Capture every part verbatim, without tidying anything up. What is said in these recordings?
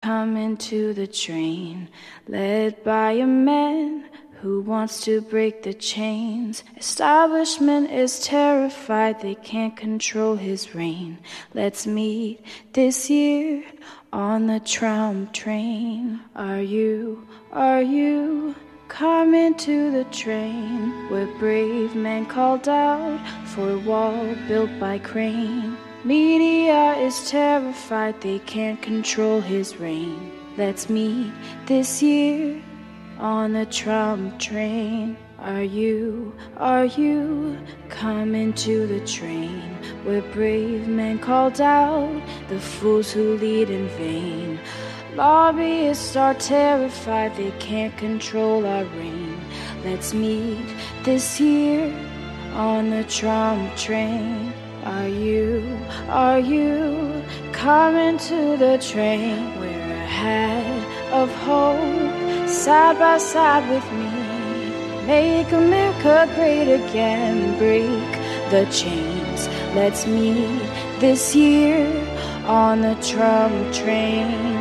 coming to the train, led by a man who wants to break the chains. Establishment is terrified, they can't control his reign. Let's meet this year on the Trump train. Are you, are you coming to the train where brave men called out for a wall built by crane? Media is terrified, they can't control his reign. Let's meet this year on the Trump train. Are you, are you coming to the train where brave men called out the fools who lead in vain? Lobbyists are terrified, they can't control our reign. Let's meet this year on the Trump train. Are you, are you coming to the train? We're ahead of hope, side by side with me. Make America great again, break the chains. Let's meet this year on the Trump train.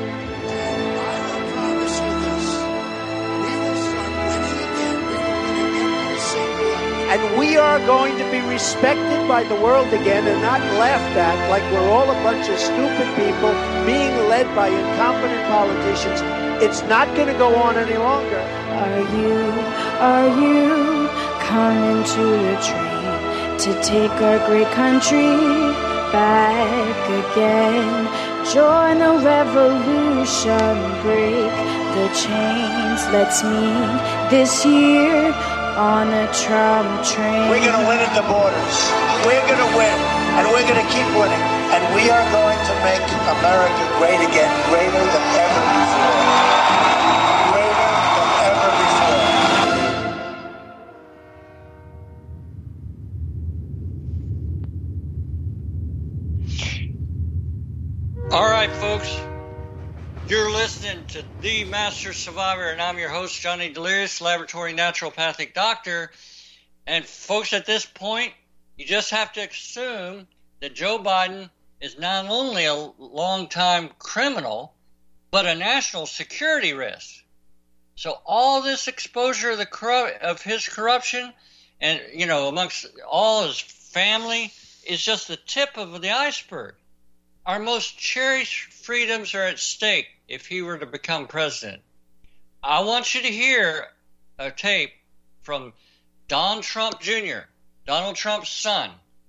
And we are going to be respected by the world again and not laughed at like we're all a bunch of stupid people being led by incompetent politicians. It's not going to go on any longer. Are you, are you coming to the train to take our great country back again? Join the revolution, break the chains. Let's meet this year on the Trump train. We're going to win at the borders. We're going to win, and we're going to keep winning. And we are going to make America great again, greater than ever before. Greater than ever before. All right, folks. You're listening to The Master Survivor, and I'm your host, Johnny Delirious, laboratory naturopathic doctor. And folks, at this point, you just have to assume that Joe Biden is not only a longtime criminal, but a national security risk. So all this exposure of the corru- of his corruption, and you know, amongst all his family, is just the tip of the iceberg. Our most cherished freedoms are at stake if he were to become president. I want you to hear a tape from Don Trump Junior, Donald Trump's son.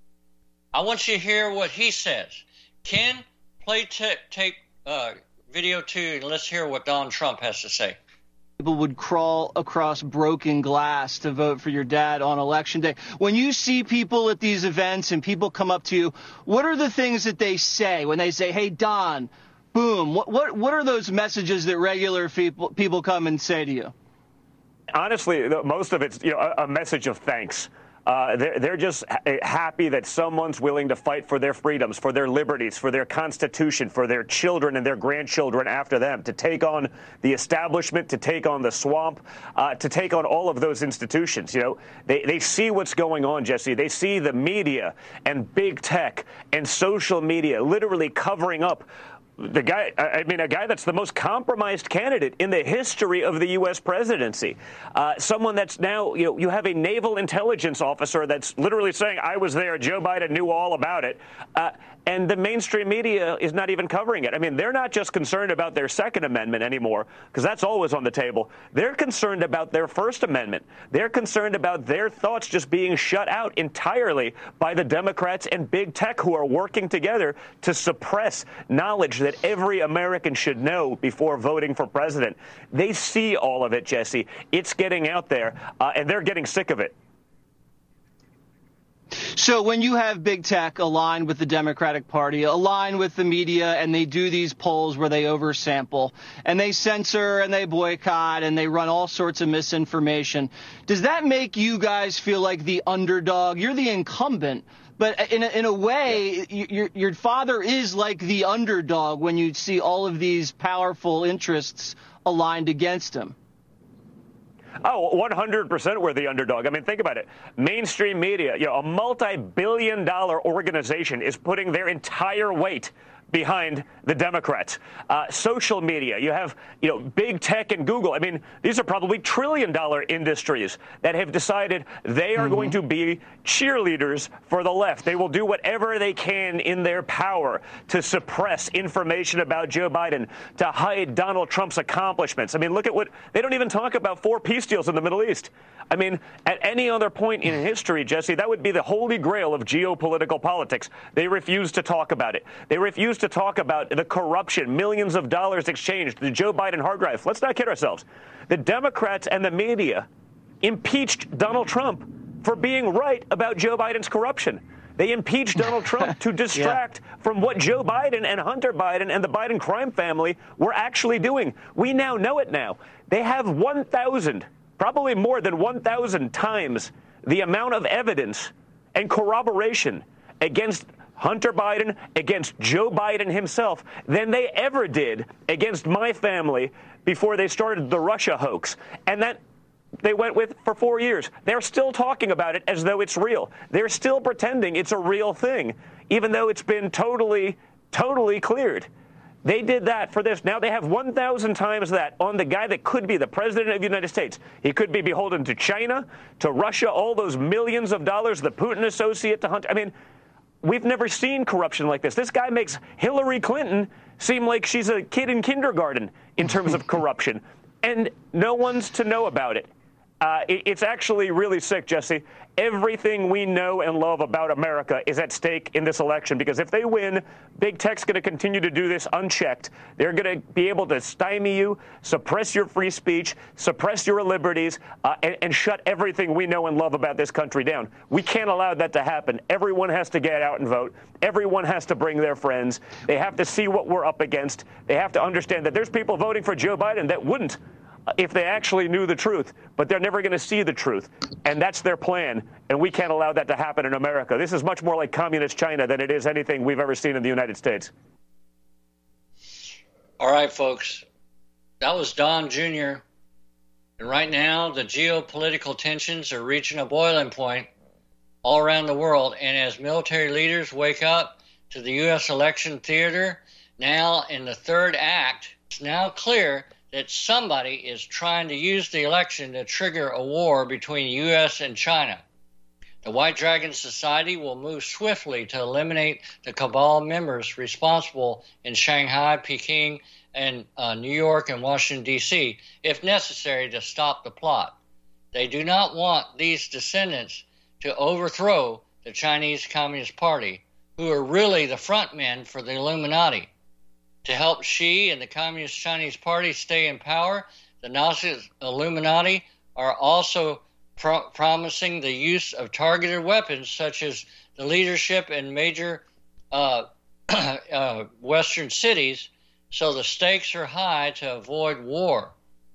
I want you to hear what he says. Ken, play t- tape uh, video two, and let's hear what Donald Trump has to say. People would crawl across broken glass to vote for your dad on election day. When you see people at these events and people come up to you, what are the things that they say when they say, hey, Don, boom? What what, what are those messages that regular people, people come and say to you? Honestly, most of it's, you know, a, a message of thanks. Uh, they're, they're just happy that someone's willing to fight for their freedoms, for their liberties, for their Constitution, for their children and their grandchildren after them, to take on the establishment, to take on the swamp, uh, to take on all of those institutions. You know, they, they see what's going on, Jesse. They see the media and big tech and social media literally covering up the guy, I mean, a guy that's the most compromised candidate in the history of the U S presidency. Uh, someone that's now, you know, you have a naval intelligence officer that's literally saying, I was there, Joe Biden knew all about it. Uh, and the mainstream media is not even covering it. I mean, they're not just concerned about their Second Amendment anymore, because that's always on the table. They're concerned about their First Amendment. They're concerned about their thoughts just being shut out entirely by the Democrats and big tech who are working together to suppress knowledge that every American should know before voting for president. They see all of it, Jesse. It's getting out there, uh, and they're getting sick of it. So when you have big tech aligned with the Democratic Party, aligned with the media, and they do these polls where they oversample, and they censor and they boycott and they run all sorts of misinformation, does that make you guys feel like the underdog? You're the incumbent, but in a, in a way, yeah. your, your father is like the underdog when you see all of these powerful interests aligned against him. Oh, one hundred percent we're the underdog. I mean, think about it. Mainstream media, you know, a multi-billion dollar organization is putting their entire weight behind the Democrats. Uh, social media, you have, you know, big tech and Google. I mean, these are probably trillion dollar industries that have decided they are mm-hmm. going to be cheerleaders for the left. They will do whatever they can in their power to suppress information about Joe Biden, to hide Donald Trump's accomplishments. I mean, look at what they don't even talk about four peace deals in the Middle East. I mean, at any other point in history, Jesse, that would be the holy grail of geopolitical politics. They refuse to talk about it. They refuse to talk about the corruption, millions of dollars exchanged, the Joe Biden hard drive. Let's not kid ourselves. The Democrats and the media impeached Donald Trump for being right about Joe Biden's corruption. They impeached Donald Trump to distract yeah. from what Joe Biden and Hunter Biden and the Biden crime family were actually doing. We now know it now. They have one thousand probably more than one thousand times the amount of evidence and corroboration against Hunter Biden, against Joe Biden himself, than they ever did against my family before they started the Russia hoax. And that they went with for four years. They're still talking about it as though it's real. They're still pretending it's a real thing, even though it's been totally, totally cleared. They did that for this. Now they have one thousand times that on the guy that could be the president of the United States. He could be beholden to China, to Russia, all those millions of dollars, the Putin associate to Hunter. I mean, we've never seen corruption like this. This guy makes Hillary Clinton seem like she's a kid in kindergarten in terms of corruption, and no one's to know about it. Uh, it. It's actually really sick, Jesse. Everything we know and love about America is at stake in this election, because if they win, big tech's going to continue to do this unchecked. They're going to be able to stymie you, suppress your free speech, suppress your liberties, uh, and, and shut everything we know and love about this country down. We can't allow that to happen. Everyone has to get out and vote. Everyone has to bring their friends. They have to see what we're up against. They have to understand that there's people voting for Joe Biden that wouldn't if they actually knew the truth, but they're never going to see the truth. And that's their plan, and we can't allow that to happen in America. This is much more like communist China than it is anything we've ever seen in the United States. All right, folks. That was Don Junior And right now, the geopolitical tensions are reaching a boiling point all around the world. And as military leaders wake up to the U S election theater, now in the third act, it's now clear that somebody is trying to use the election to trigger a war between U S and China. The White Dragon Society will move swiftly to eliminate the cabal members responsible in Shanghai, Peking, and uh, New York and Washington, D C, if necessary to stop the plot. They do not want these descendants to overthrow the Chinese Communist Party, who are really the front men for the Illuminati. To help Xi and the Communist Chinese Party stay in power, the Nazi Illuminati are also pro- promising the use of targeted weapons such as the leadership in major uh, uh, Western cities, so the stakes are high to avoid war.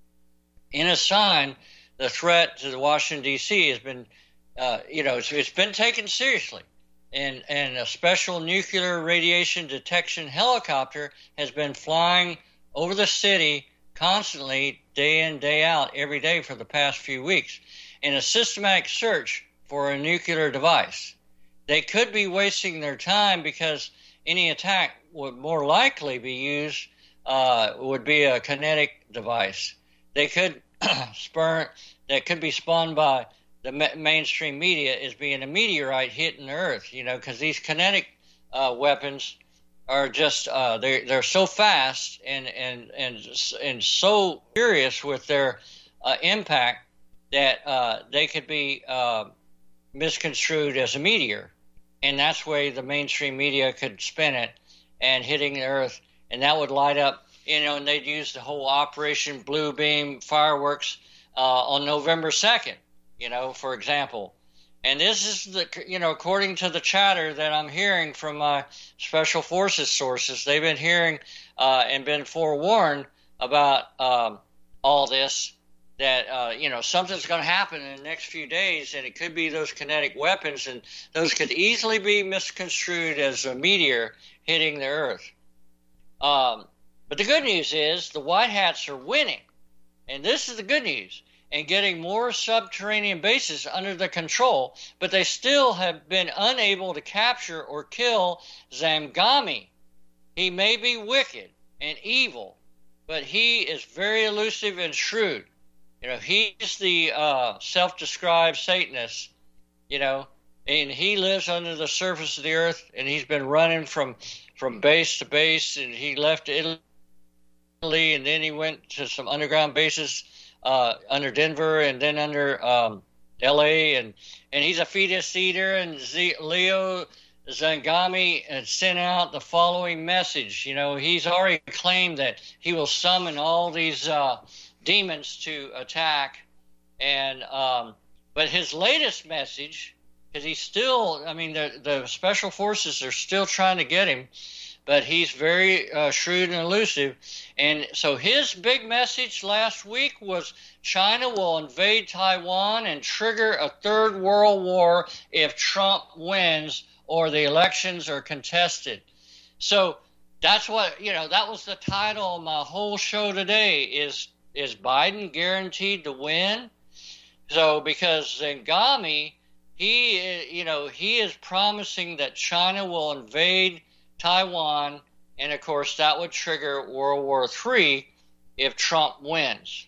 In a sign, the threat to the Washington, D C has been, uh, you know, it's, it's been taken seriously. And, and a special nuclear radiation detection helicopter has been flying over the city constantly, day in, day out, every day for the past few weeks, in a systematic search for a nuclear device. They could be wasting their time because any attack would more likely be used, uh, would be a kinetic device. They could spurn, that could be spun by the ma- mainstream media is being a meteorite hitting the earth, you know, because these kinetic uh, weapons are just uh, they're they're so fast and and and and so furious with their uh, impact that uh, they could be uh, misconstrued as a meteor, and that's where the mainstream media could spin it and hitting the earth, and that would light up, you know, and they'd use the whole Operation Blue Beam fireworks uh, on November second. You know, for example. And this is, the, you know, according to the chatter that I'm hearing from my Special Forces sources, they've been hearing uh, and been forewarned about um, all this, that, uh, you know, something's going to happen in the next few days, and it could be those kinetic weapons, and those could easily be misconstrued as a meteor hitting the earth. Um, but the good news is the White Hats are winning, and this is the good news, and getting more subterranean bases under their control, but they still have been unable to capture or kill Zangami. He may be wicked and evil, but he is very elusive and shrewd. You know, he's the uh, self-described Satanist, you know, and he lives under the surface of the earth, and he's been running from from base to base, and he left Italy, and then he went to some underground bases uh, under Denver, and then under um, L A, and, and he's a fetus eater, and Z- Leo Zangami has sent out the following message. You know, he's already claimed that he will summon all these uh, demons to attack, and um, but his latest message, because he's still, I mean, the, the special forces are still trying to get him, but he's very uh, shrewd and elusive. And so his big message last week was China will invade Taiwan and trigger a third world war if Trump wins or the elections are contested. So that's what, you know, that was the title of my whole show today, is, is Biden guaranteed to win? So because Zangami, he, you know, he is promising that China will invade Taiwan, and of course that would trigger World War Three if Trump wins.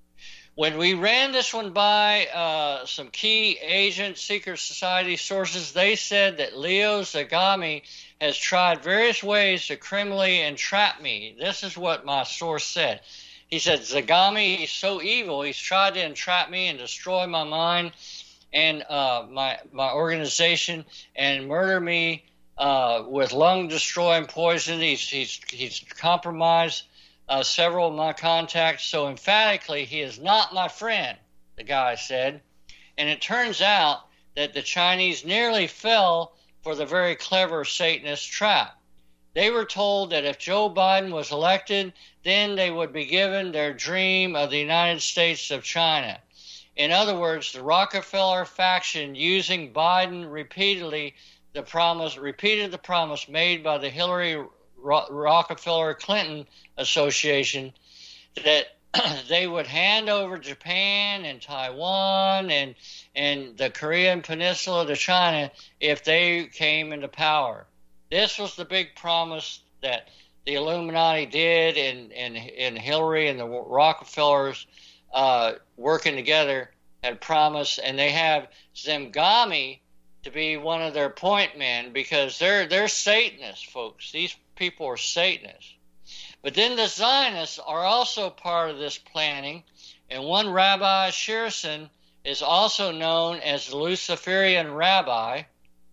When we ran this one by uh, some key agent secret society sources, they said that Leo Zangami has tried various ways to criminally entrap me. This is what my source said. He said, Zangami, he's so evil, he's tried to entrap me and destroy my mind and uh, my my organization and murder me uh, with lung-destroying poison. He's he's he's compromised uh, several of my contacts. So emphatically, he is not my friend, the guy said. And it turns out that the Chinese nearly fell for the very clever Satanist trap. They were told that if Joe Biden was elected, then they would be given their dream of the United States of China. In other words, the Rockefeller faction, using Biden repeatedly, the promise repeated the promise made by the Hillary Ro- Rockefeller Clinton Association that they would hand over Japan and Taiwan and and the Korean Peninsula to China if they came into power. This was the big promise that the Illuminati did, and and, and Hillary and the Rockefellers Uh, working together had promised, and they have Zangami to be one of their point men because they're they're Satanists, folks. These people are Satanists. But then the Zionists are also part of this planning, and one Rabbi Shearson is also known as the Luciferian Rabbi,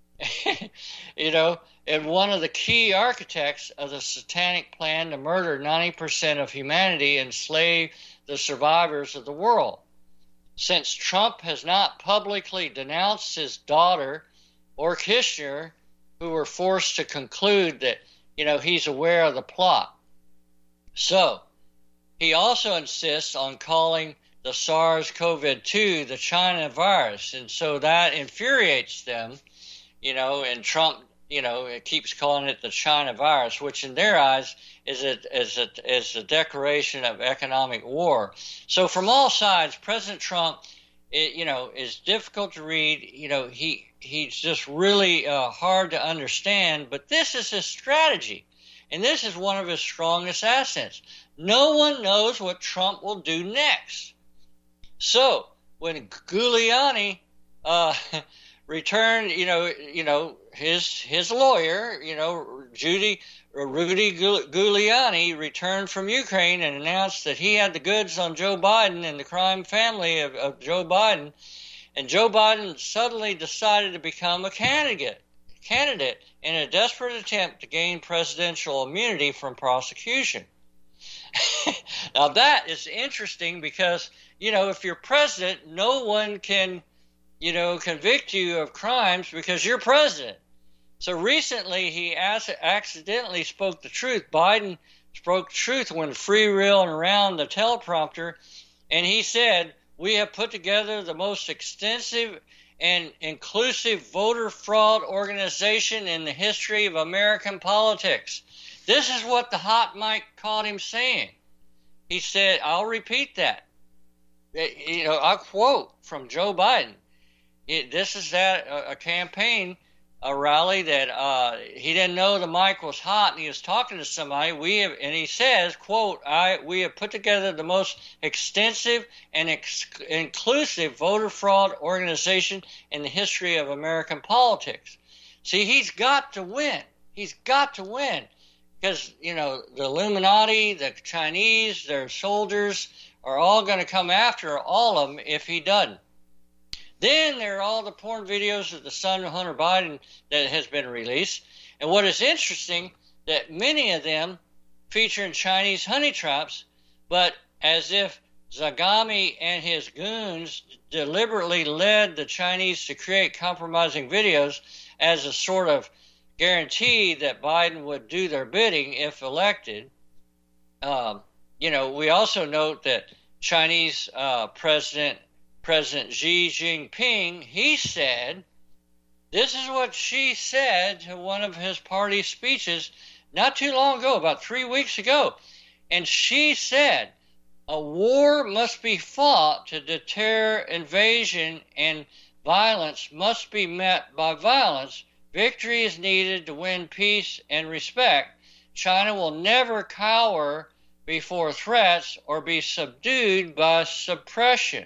you know, and one of the key architects of the satanic plan to murder ninety percent of humanity and enslave the survivors of the world. Since Trump has not publicly denounced his daughter or Kushner, who were forced to conclude that, you know, he's aware of the plot. So, he also insists on calling the SARS-C o V two the China virus, and so that infuriates them, you know, and Trump, you know, it keeps calling it the China virus, which in their eyes is a, is a, is a declaration of economic war. So from all sides, President Trump, it, you know, is difficult to read. You know, he he's just really uh, hard to understand, but this is his strategy, and this is one of his strongest assets. No one knows what Trump will do next. So when Giuliani uh, returned, you know, you know, his his lawyer, you know, Judy Rudy Giuliani returned from Ukraine and announced that he had the goods on Joe Biden and the crime family of, of Joe Biden, and Joe Biden suddenly decided to become a candidate candidate in a desperate attempt to gain presidential immunity from prosecution. Now that is interesting because, you know, if you're president, no one can, you know, convict you of crimes because you're president. So recently he as- accidentally spoke the truth. Biden spoke truth when freewheeling around the teleprompter, and he said, "We have put together the most extensive and inclusive voter fraud organization in the history of American politics." This is what the hot mic caught him saying. He said, I'll repeat that. You know, I'll quote from Joe Biden. It, this is that uh, a campaign a rally that uh, he didn't know the mic was hot, and he was talking to somebody. We have, and he says, "quote I we have put together the most extensive and ex- inclusive voter fraud organization in the history of American politics." See, he's got to win. He's got to win because you know the Illuminati, the Chinese, their soldiers are all going to come after all of him if he doesn't. Then there are all the porn videos of the son of Hunter Biden that has been released. And what is interesting, that many of them featuring Chinese honey traps, but as if Zagami and his goons deliberately led the Chinese to create compromising videos as a sort of guarantee that Biden would do their bidding if elected. Um, you know, we also note that Chinese uh, President President Xi Jinping, he said, this is what Xi said to one of his party speeches not too long ago, about three weeks ago. And Xi said, a war must be fought to deter invasion, and violence must be met by violence. Victory is needed to win peace and respect. China will never cower before threats or be subdued by suppression.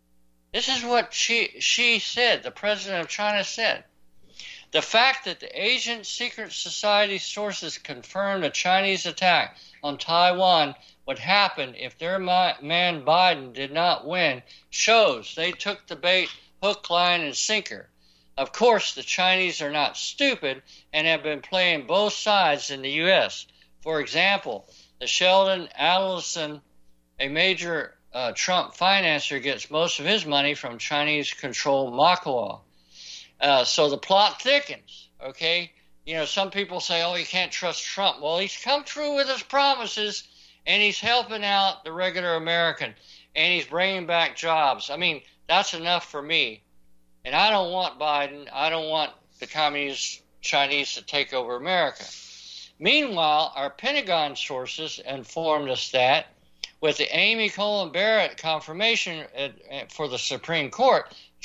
This is what she, she said, the president of China said. The fact that the Asian secret society sources confirmed a Chinese attack on Taiwan would happen if their man Biden did not win shows they took the bait hook, line, and sinker. Of course, the Chinese are not stupid and have been playing both sides in the U S. For example, the Sheldon Adelson, a major Uh, Trump financier, gets most of his money from Chinese-controlled Makawa. Uh, so the plot thickens, okay? You know, some people say, oh, you can't trust Trump. Well, he's come true with his promises, and he's helping out the regular American, and he's bringing back jobs. I mean, that's enough for me. And I don't want Biden. I don't want the communist Chinese to take over America. Meanwhile, our Pentagon sources informed us that with the Amy Coney Barrett confirmation for the Supreme Court,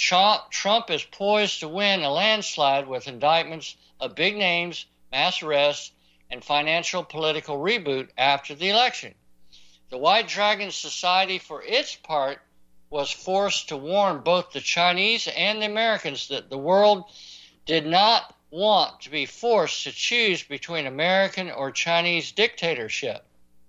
Trump is poised to win a landslide with indictments of big names, mass arrests, and financial political reboot after the election. The White Dragon Society, for its part, was forced to warn both the Chinese and the Americans that the world did not want to be forced to choose between American or Chinese dictatorship.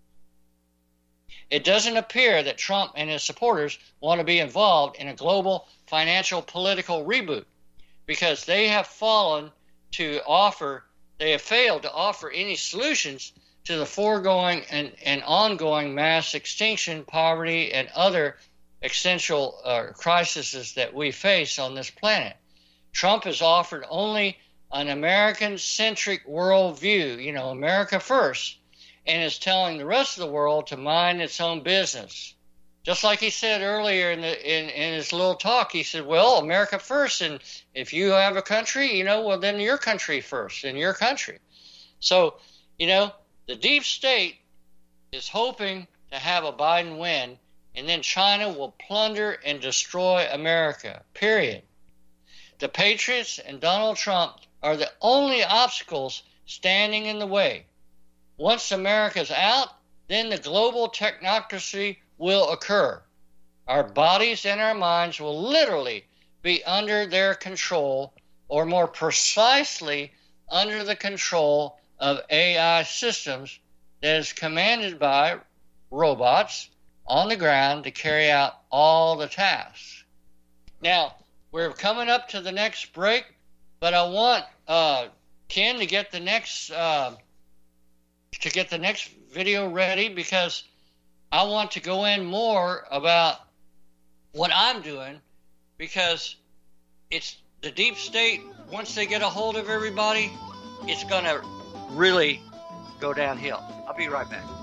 It doesn't appear that Trump and his supporters want to be involved in a global financial political reboot because they have fallen to offer, they have failed to offer any solutions to the foregoing and, and ongoing mass extinction, poverty, and other existential uh, crises that we face on this planet. Trump has offered only an American-centric worldview, you know, America first, and is telling the rest of the world to mind its own business. Just like he said earlier in, the, in, in his little talk, he said, well, America first, and if you have a country, you know, well, then your country first, in your country. So, you know, the deep state is hoping to have a Biden win, and then China will plunder and destroy America, period. The patriots and Donald Trump are the only obstacles standing in the way. Once America's out, then the global technocracy will occur. Our bodies and our minds will literally be under their control, or more precisely, under the control of A I systems that is commanded by robots on the ground to carry out all the tasks. Now, we're coming up to the next break, but I want uh, Ken to get the next uh, to get the next video ready, because I want to go in more about what I'm doing, because it's the deep state. Once they get a hold of everybody, it's going to really go downhill. I'll be right back.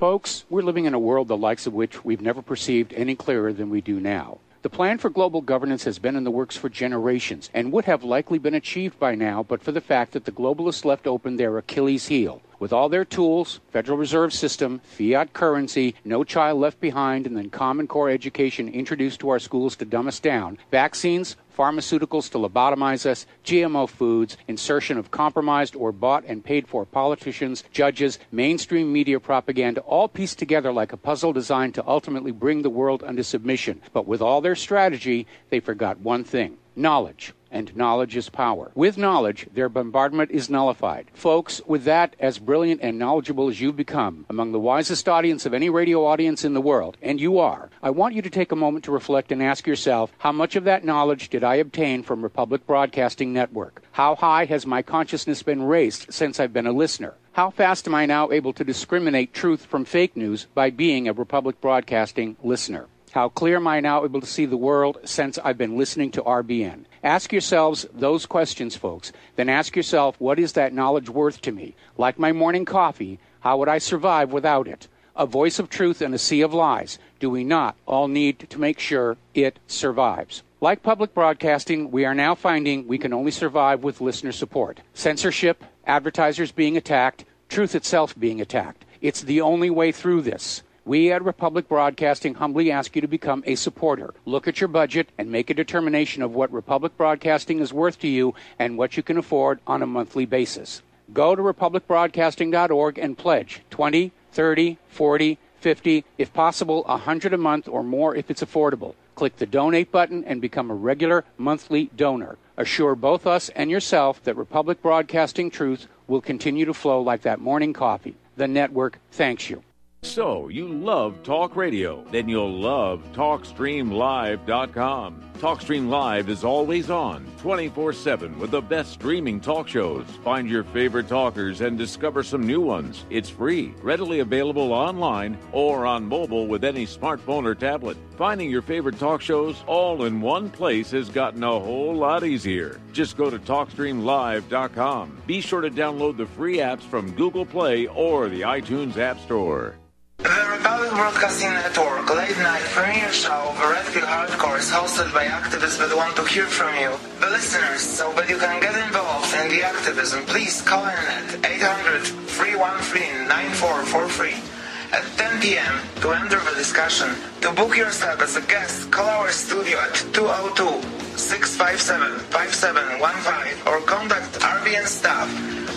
Folks, we're living in a world the likes of which we've never perceived any clearer than we do now. The plan for global governance has been in the works for generations and would have likely been achieved by now but for the fact that the globalists left open their Achilles heel. With all their tools, Federal Reserve System, fiat currency, no child left behind, and then Common Core education introduced to our schools to dumb us down, vaccines, pharmaceuticals to lobotomize us, G M O foods, insertion of compromised or bought and paid for politicians, judges, mainstream media propaganda, all pieced together like a puzzle designed to ultimately bring the world under submission. But with all their strategy, they forgot one thing: knowledge. And knowledge is power. With knowledge, their bombardment is nullified. Folks, with that, as brilliant and knowledgeable as you've become, among the wisest audience of any radio audience in the world, and you are, I want you to take a moment to reflect and ask yourself, how much of that knowledge did I obtain from Republic Broadcasting Network? How high has my consciousness been raised since I've been a listener? How fast am I now able to discriminate truth from fake news by being a Republic Broadcasting listener? How clear am I now able to see the world since I've been listening to R B N? Ask yourselves those questions, folks. Then ask yourself, what is that knowledge worth to me? Like my morning coffee, how would I survive without it? A voice of truth in a sea of lies. Do we not all need to make sure it survives? Like public broadcasting, we are now finding we can only survive with listener support. Censorship, advertisers being attacked, truth itself being attacked. It's the only way through this. We at Republic Broadcasting humbly ask you to become a supporter. Look at your budget and make a determination of what Republic Broadcasting is worth to you and what you can afford on a monthly basis. Go to republic broadcasting dot org and pledge twenty, thirty, forty, fifty, if possible one hundred a month or more if it's affordable. Click the donate button and become a regular monthly donor. Assure both us and yourself that Republic Broadcasting truth will continue to flow like that morning coffee. The network thanks you. So, you love talk radio? Then you'll love talk stream live dot com. TalkStream Live is always on, twenty-four seven, with the best streaming talk shows. Find your favorite talkers and discover some new ones. It's free, readily available online or on mobile with any smartphone or tablet. Finding your favorite talk shows all in one place has gotten a whole lot easier. Just go to talk stream live dot com. Be sure to download the free apps from Google Play or the iTunes App Store. The Republic Broadcasting Network late night premiere show of Red Pill Hardcore is hosted by activists that want to hear from you, the listeners. So that you can get involved in the activism, please call in at eight hundred, three one three, nine four four three at ten p.m. to enter the discussion. To book yourself as a guest, call our studio at two oh two, six five seven, five seven one five or contact R B N staff.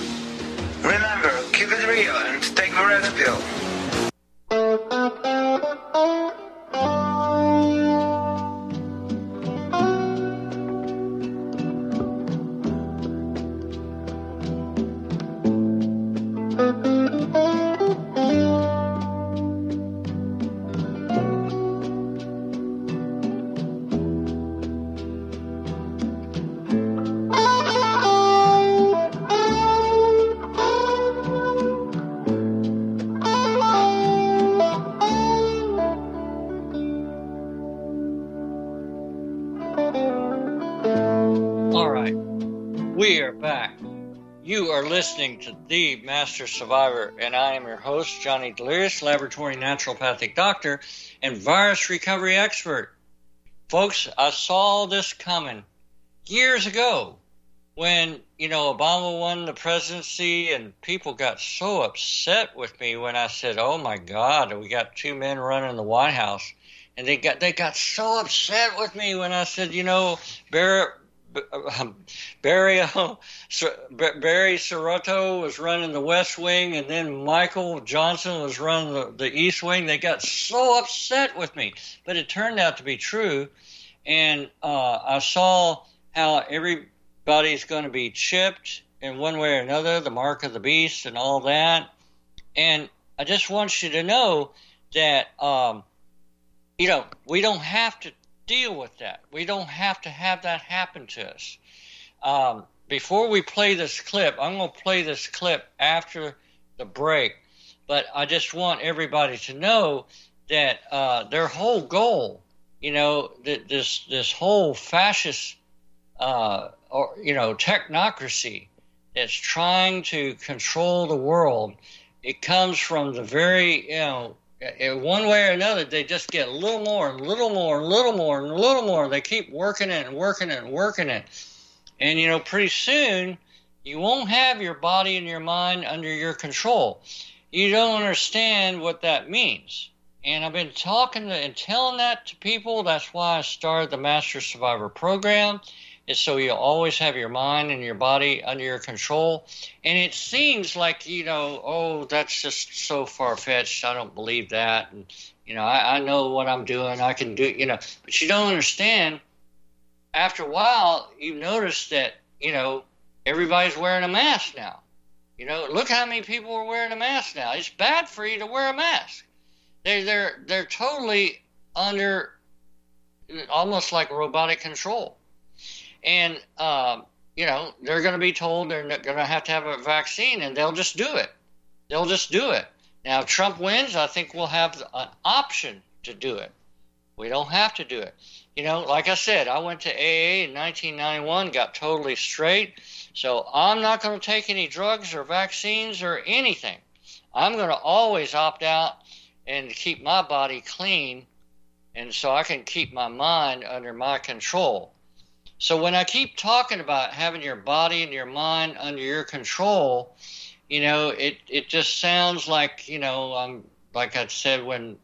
Remember, keep it real and take the Red Pill. Listening to The Master Survivor, and I am your host, Johnny Delirious, laboratory naturopathic doctor and virus recovery expert. Folks, I saw this coming years ago when, you know, Obama won the presidency, and people got so upset with me when I said, oh my God, we got two men running the White House. And they got they got so upset with me when I said, you know, Barry Barry, Barry Soetoro was running the West Wing, and then Michael Johnson was running the, the East Wing. They got so upset with me, but it turned out to be true. And uh, I saw how everybody's going to be chipped in one way or another, the mark of the beast and all that. And I just want you to know that, um, you know, we don't have to deal with that. We don't have to have that happen to us. Um, before we play this clip, I'm going to play this clip after the break, but I just want everybody to know that uh, their whole goal, you know, th- this this whole fascist, uh, or you know, technocracy that's trying to control the world, it comes from the very, you know, in one way or another, they just get a little more and a little more and a little more and a little more. They keep working it and working it and working it. And, you know, pretty soon you won't have your body and your mind under your control. You don't understand what that means. And I've been talking to, and telling that to people. That's why I started the Master Survivor program. Is so you always have your mind and your body under your control. And it seems like, you know, oh, that's just so far-fetched. I don't believe that. And, you know, I, I know what I'm doing. I can do, you know. But you don't understand. After a while, you notice that, you know, everybody's wearing a mask now. You know, look how many people are wearing a mask now. It's bad for you to wear a mask. They're, they're, they're totally under almost like robotic control. And, um, you know, they're going to be told they're going to have to have a vaccine, and they'll just do it. They'll just do it. Now, if Trump wins, I think we'll have an option to do it. We don't have to do it. You know, like I said, I went to A A in nineteen ninety-one, got totally straight. So I'm not going to take any drugs or vaccines or anything. I'm going to always opt out and keep my body clean, and so I can keep my mind under my control. So when I keep talking about having your body and your mind under your control, you know, it, it just sounds like, you know, um, like I said when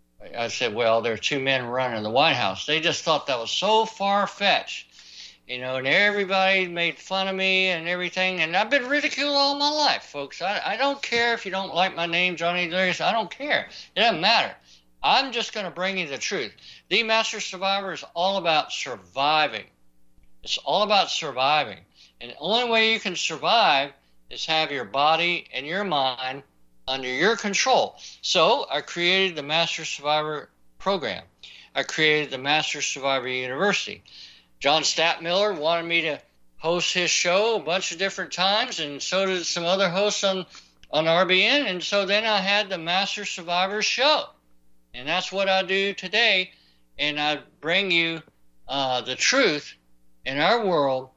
I said, well, there are two men running the White House. They just thought that was so far-fetched, you know, and everybody made fun of me and everything. And I've been ridiculed all my life, folks. I, I don't care if you don't like my name, Johnny Delirious. I don't care. It doesn't matter. I'm just going to bring you the truth. The Master Survivor is all about surviving. It's all about surviving. And the only way you can survive is have your body and your mind under your control. So I created the Master Survivor program. I created the Master Survivor University. John Statmiller wanted me to host his show a bunch of different times, and so did some other hosts on, on R B N. And so then I had the Master Survivor show. And that's what I do today. And I bring you uh, the truth in our world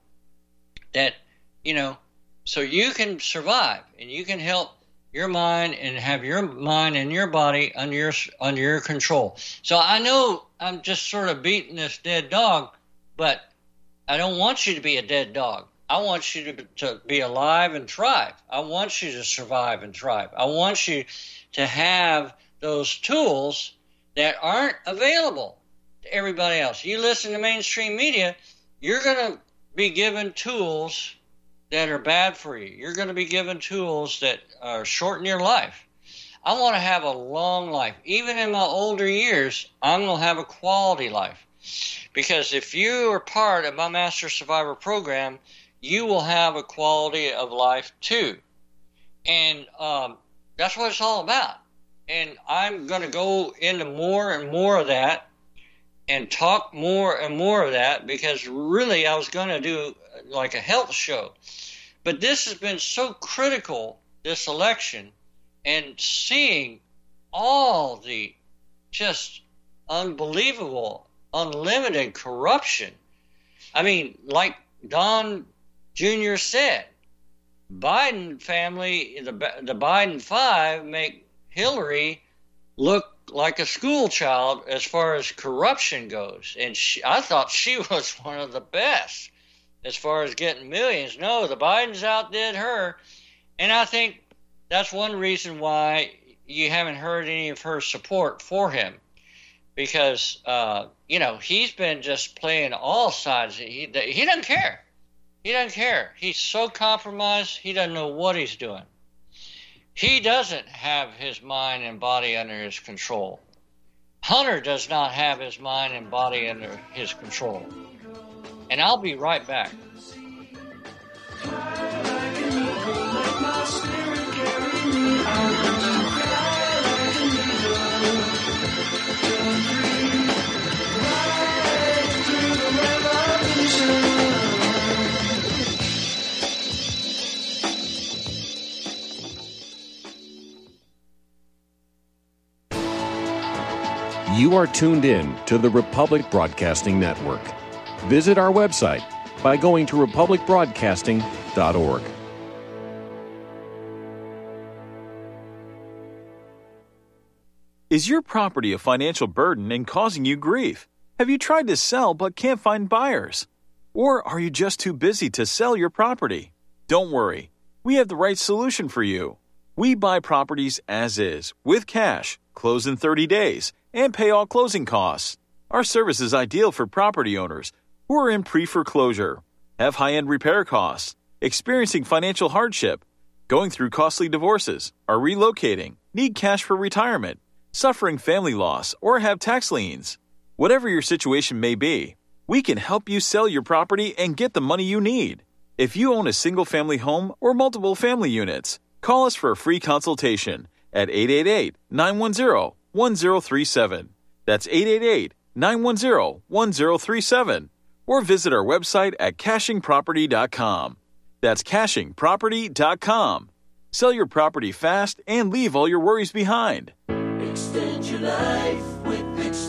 that, you know, so you can survive and you can help your mind and have your mind and your body under your, under your control. So I know I'm just sort of beating this dead dog, but I don't want you to be a dead dog. I want you to, to be alive and thrive. I want you to survive and thrive. I want you to have those tools that aren't available to everybody else. You listen to mainstream media, you're going to be given tools that are bad for you. You're going to be given tools that are shorten your life. I want to have a long life. Even in my older years, I'm going to have a quality life. Because if you are part of my Master Survivor program, you will have a quality of life too. And um, that's what it's all about. And I'm going to go into more and more of that and talk more and more of that, because really I was going to do like a health show. But this has been so critical, this election, and seeing all the just unbelievable, unlimited corruption. I mean, like Don Junior said, Biden family, the, the Biden Five, make Hillary look like a school child as far as corruption goes. And she, I thought she was one of the best as far as getting millions. No, the Bidens outdid her. And I think that's one reason why you haven't heard any of her support for him. Because, uh, you know, he's been just playing all sides. He, he doesn't care. He doesn't care. He's so compromised, he doesn't know what he's doing. He doesn't have his mind and body under his control. Hunter does not have his mind and body under his control. And I'll be right back. You are tuned in to the Republic Broadcasting Network. Visit our website by going to republic broadcasting dot org. Is your property a financial burden and causing you grief? Have you tried to sell but can't find buyers? Or are you just too busy to sell your property? Don't worry, we have the right solution for you. We buy properties as is, with cash, close in thirty days, and pay all closing costs. Our service is ideal for property owners who are in pre-foreclosure, have high-end repair costs, experiencing financial hardship, going through costly divorces, are relocating, need cash for retirement, suffering family loss, or have tax liens. Whatever your situation may be, we can help you sell your property and get the money you need. If you own a single-family home or multiple family units, call us for a free consultation at eight eight eight, nine one zero, one zero three seven. That's eight eight eight, nine one zero, one zero three seven. Or visit our website at caching property dot com. That's caching property dot com. Sell your property fast and leave all your worries behind. Extend your life with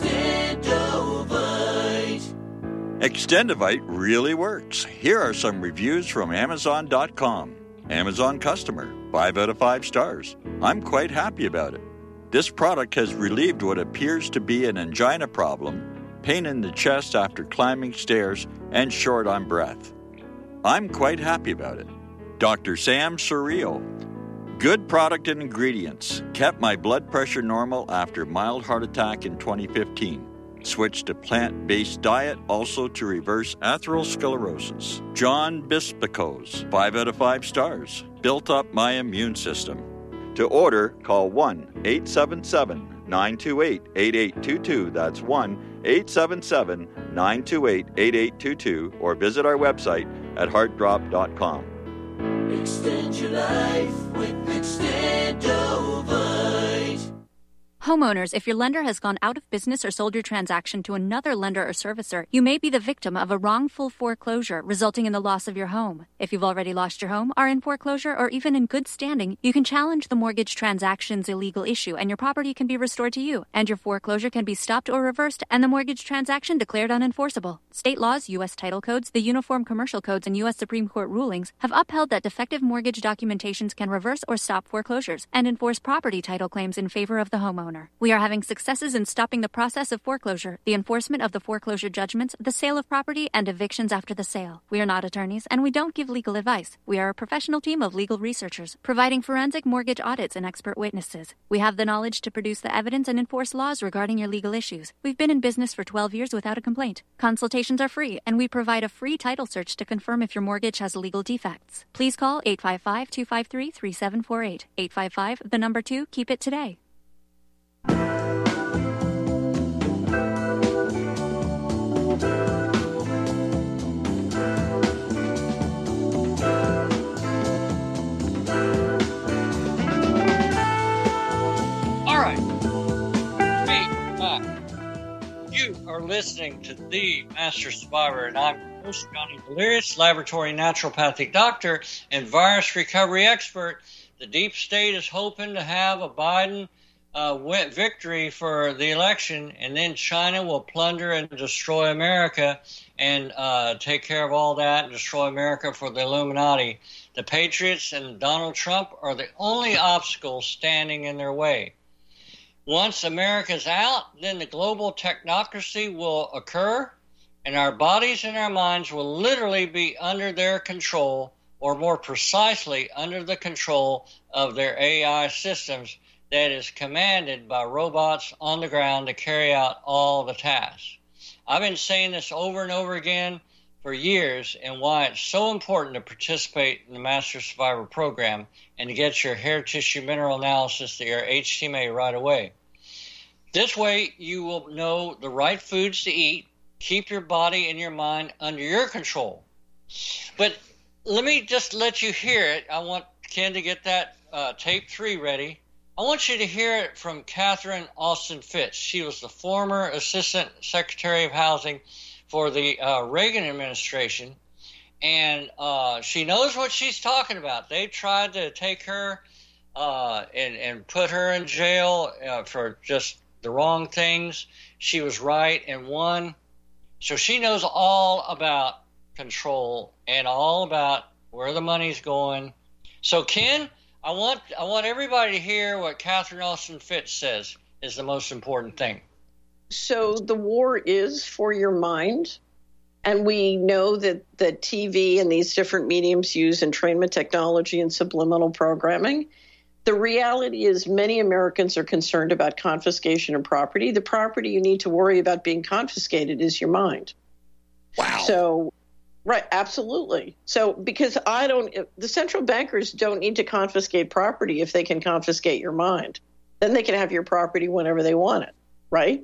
Extendovite. Extendovite really works. Here are some reviews from Amazon dot com. Amazon customer, five out of five stars. I'm quite happy about it. This product has relieved what appears to be an angina problem, pain in the chest after climbing stairs, and short on breath. I'm quite happy about it. Doctor Sam Surreal. Good product and ingredients. Kept my blood pressure normal after mild heart attack in twenty fifteen. Switched to plant-based diet also to reverse atherosclerosis. John Bispicos, five out of five stars. Built up my immune system. To order, call one eight seven seven, nine two eight, eight eight two two. That's one eight seven seven, nine two eight, eight eight two two. Or visit our website at heart drop dot com. Extend your life with Extendovite. Homeowners, if your lender has gone out of business or sold your transaction to another lender or servicer, you may be the victim of a wrongful foreclosure, resulting in the loss of your home. If you've already lost your home, are in foreclosure, or even in good standing, you can challenge the mortgage transaction's illegal issue, and your property can be restored to you, and your foreclosure can be stopped or reversed, and the mortgage transaction declared unenforceable. State laws, U S title codes, the Uniform Commercial Codes, and U S Supreme Court rulings have upheld that defective mortgage documentations can reverse or stop foreclosures and enforce property title claims in favor of the homeowner. We are having successes in stopping the process of foreclosure, the enforcement of the foreclosure judgments, the sale of property, and evictions after the sale. We are not attorneys, and we don't give legal advice. We are a professional team of legal researchers, providing forensic mortgage audits and expert witnesses. We have the knowledge to produce the evidence and enforce laws regarding your legal issues. We've been in business for twelve years without a complaint. Consultations are free, and we provide a free title search to confirm if your mortgage has legal defects. Please call eight five five, two five three, three seven four eight. eight five five, the number two, keep it today. You are listening to The Master Survivor, and I'm your host, Johnny Delirious, laboratory naturopathic doctor and virus recovery expert. The deep state is hoping to have a Biden uh, victory for the election, and then China will plunder and destroy America and uh, take care of all that and destroy America for the Illuminati. The Patriots and Donald Trump are the only obstacles standing in their way. Once America's out, then the global technocracy will occur, and our bodies and our minds will literally be under their control, or more precisely, under the control of their A I systems that is commanded by robots on the ground to carry out all the tasks. I've been saying this over and over again for years, and why it's so important to participate in the Master Survivor program and to get your hair tissue mineral analysis, your H T M A, right away. This way you will know the right foods to eat, keep your body and your mind under your control. But let me just let you hear it. I want Ken to get that uh, tape three ready. I want you to hear it from Catherine Austin Fitts. She was the former Assistant Secretary of Housing for the uh, Reagan administration, and uh, she knows what she's talking about. They tried to take her uh, and, and put her in jail uh, for just the wrong things. She was right and won. So she knows all about control and all about where the money's going. So Ken, I want I want everybody to hear what Catherine Austin Fitts says. is the most important thing. So the war is for your mind. And we know that the T V and these different mediums use entrainment technology and subliminal programming. The reality is many Americans are concerned about confiscation of property. The property you need to worry about being confiscated is your mind. Wow. So, right, absolutely. So because I don't, the central bankers don't need to confiscate property if they can confiscate your mind. Then they can have your property whenever they want it, right?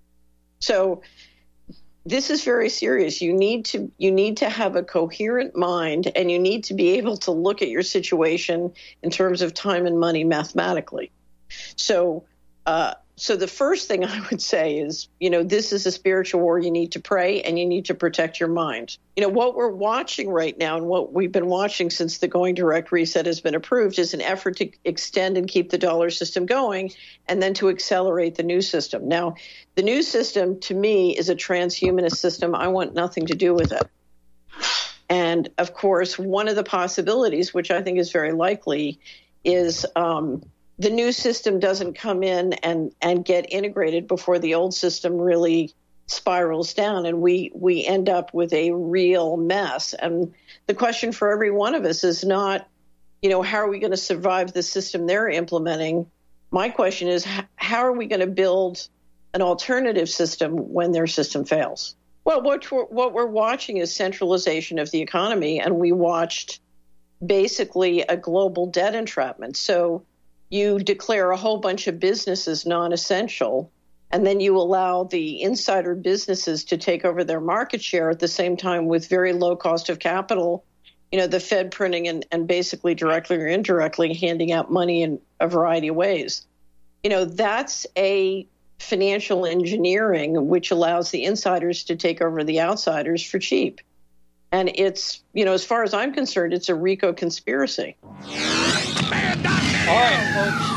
So this is very serious. You need to you need to have a coherent mind, and you need to be able to look at your situation in terms of time and money mathematically. So, uh, so the first thing I would say is, you know, this is a spiritual war. You need to pray, and you need to protect your mind. You know, what we're watching right now, and what we've been watching since the Going Direct reset has been approved, is an effort to extend and keep the dollar system going, and then to accelerate the new system. Now, the new system, to me, is a transhumanist system. I want nothing to do with it. And, of course, one of the possibilities, which I think is very likely, is um, the new system doesn't come in and, and get integrated before the old system really spirals down, and we, we end up with a real mess. And the question for every one of us is not, you know, how are we going to survive the system they're implementing? My question is, how are we going to build an alternative system when their system fails? Well, what we're, what we're watching is centralization of the economy, and we watched basically a global debt entrapment. So you declare a whole bunch of businesses non-essential, and then you allow the insider businesses to take over their market share at the same time with very low cost of capital, you know, the Fed printing and, and basically directly or indirectly handing out money in a variety of ways. You know, that's a financial engineering which allows the insiders to take over the outsiders for cheap. And it's, you know, as far as I'm concerned, it's a RICO conspiracy. All right, folks.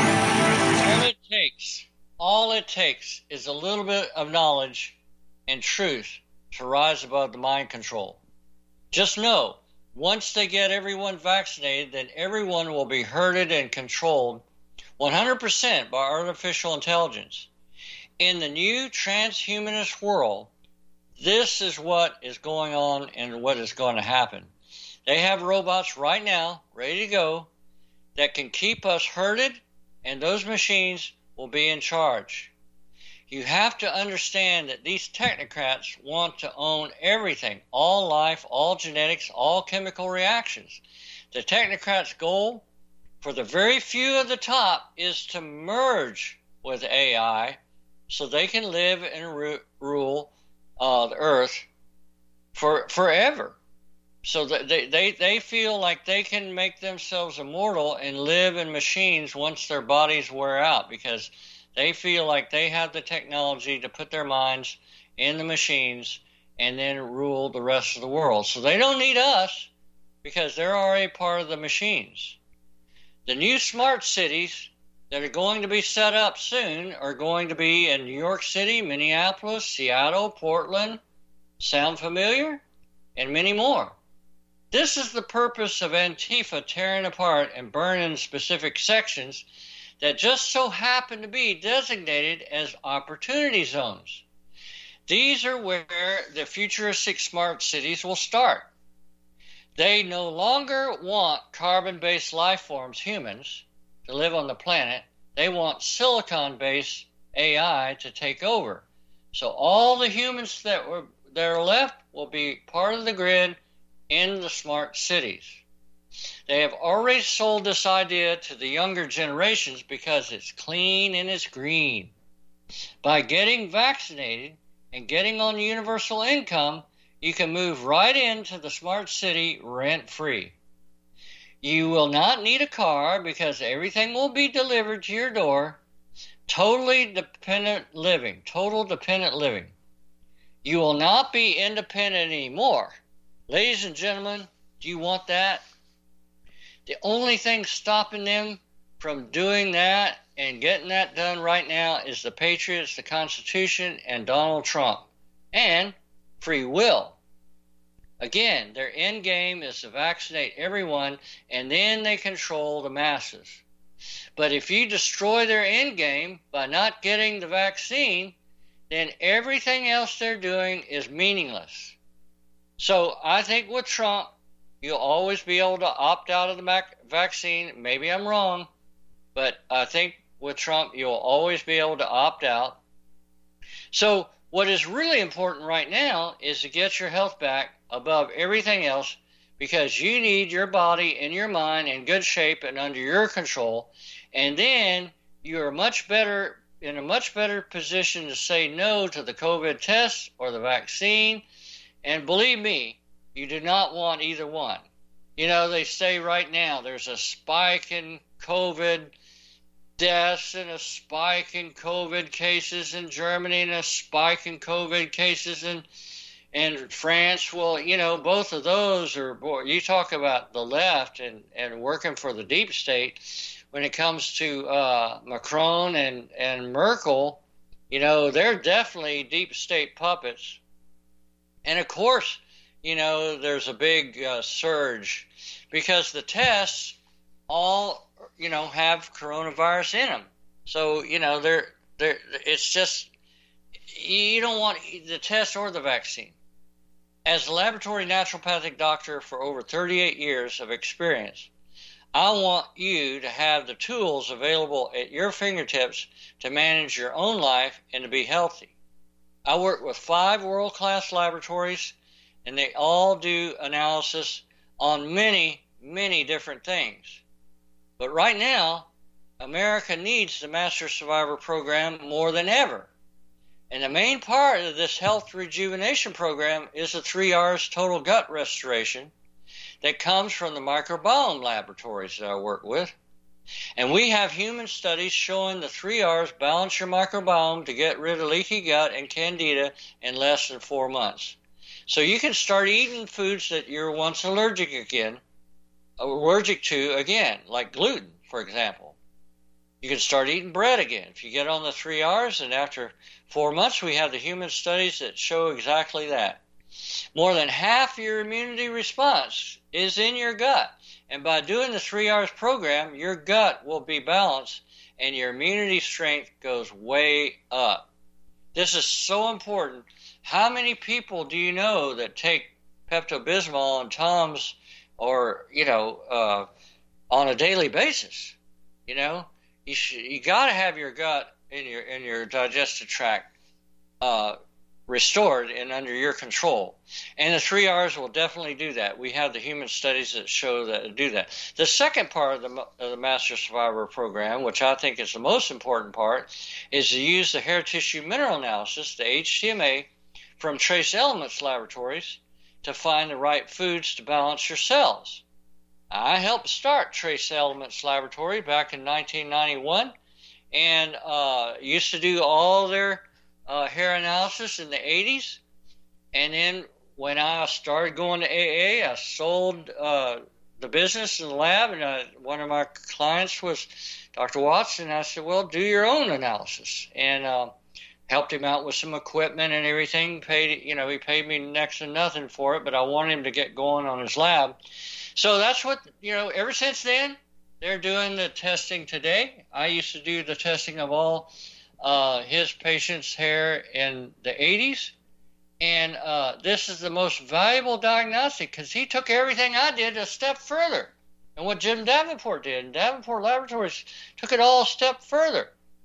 All it takes, all it takes is a little bit of knowledge and truth to rise above the mind control. Just know, once they get everyone vaccinated, then everyone will be herded and controlled one hundred percent by artificial intelligence. In the new transhumanist world, this is what is going on and what is going to happen. They have robots right now, ready to go, that can keep us herded, and those machines will be in charge. You have to understand that these technocrats want to own everything, all life, all genetics, all chemical reactions. The technocrats' goal for the very few at the top is to merge with A I so they can live and ru- rule uh, the earth for forever. So that they, they, they feel like they can make themselves immortal and live in machines once their bodies wear out, because they feel like they have the technology to put their minds in the machines and then rule the rest of the world. So they don't need us because they're already part of the machines. The new smart cities that are going to be set up soon are going to be in New York City, Minneapolis, Seattle, Portland. Sound familiar? And many more. This is the purpose of Antifa tearing apart and burning specific sections that just so happen to be designated as opportunity zones. These are where the futuristic smart cities will start. They no longer want carbon-based life forms, humans, to live on the planet. They want silicon-based A I to take over. So all the humans that were that are left will be part of the grid in the smart cities. They have already sold this idea to the younger generations because it's clean and it's green. By getting vaccinated and getting on universal income, you can move right into the smart city rent-free. You will not need a car because everything will be delivered to your door. Totally dependent living, total dependent living. You will not be independent anymore. Ladies and gentlemen, do you want that? The only thing stopping them from doing that and getting that done right now is the Patriots, the Constitution, and Donald Trump. And free will. Again, their end game is to vaccinate everyone, and then they control the masses. But if you destroy their end game by not getting the vaccine, then everything else they're doing is meaningless. So I think with Trump, you'll always be able to opt out of the mac- vaccine. Maybe I'm wrong, but I think with Trump, you'll always be able to opt out. So what is really important right now is to get your health back above everything else, because you need your body and your mind in good shape and under your control. And then you're much better in a much better position to say no to the COVID test or the vaccine. And believe me, you do not want either one. You know, they say right now there's a spike in COVID deaths and a spike in COVID cases in Germany and a spike in COVID cases in, in France. Well, you know, both of those are, boy, you talk about the left and, and working for the deep state. When it comes to uh, Macron and, and Merkel, you know, they're definitely deep state puppets. And of course, you know, there's a big uh, surge because the tests all, you know, have coronavirus in them. So, you know, they're, they're, it's just, you don't want the test or the vaccine. As a laboratory naturopathic doctor for over thirty-eight years of experience, I want you to have the tools available at your fingertips to manage your own life and to be healthy. I work with five world-class laboratories, and they all do analysis on many, many different things. But right now, America needs the Master Survivor program more than ever. And the main part of this health rejuvenation program is the three R's total gut restoration that comes from the microbiome laboratories that I work with. And we have human studies showing the three R's balance your microbiome to get rid of leaky gut and candida in less than four months. So you can start eating foods that you're once allergic again, allergic to again, like gluten, for example. You can start eating bread again. If you get on the three R's, and after four months, we have the human studies that show exactly that. More than half your immunity response is in your gut. And by doing the three R's program, your gut will be balanced and your immunity strength goes way up. This is so important. How many people do you know that take Pepto-Bismol and Tums or, you know, uh, on a daily basis? You know, you should, you got to have your gut in your, in your digestive tract, uh, restored and under your control. And the three R's will definitely do that. We have the human studies that show that do that. The second part of the, of the Master Survivor program, which I think is the most important part, is to use the hair tissue mineral analysis, the H T M A, from Trace Elements Laboratories to find the right foods to balance your cells. I helped start Trace Elements Laboratory back in nineteen ninety-one and uh, used to do all their Uh, hair analysis in the eighties, and then when I started going to A A, I sold uh, the business in the lab, and uh, one of my clients was Doctor Watson. I said, well, do your own analysis, and uh, helped him out with some equipment and everything. Paid, you know, he paid me next to nothing for it, but I wanted him to get going on his lab. So that's what, you know, ever since then, they're doing the testing today. I used to do the testing of all Uh, his patient's hair in the eighties, and uh, this is the most valuable diagnostic because he took everything I did a step further, and what Jim Davenport did, and Davenport Laboratories took it all a step further.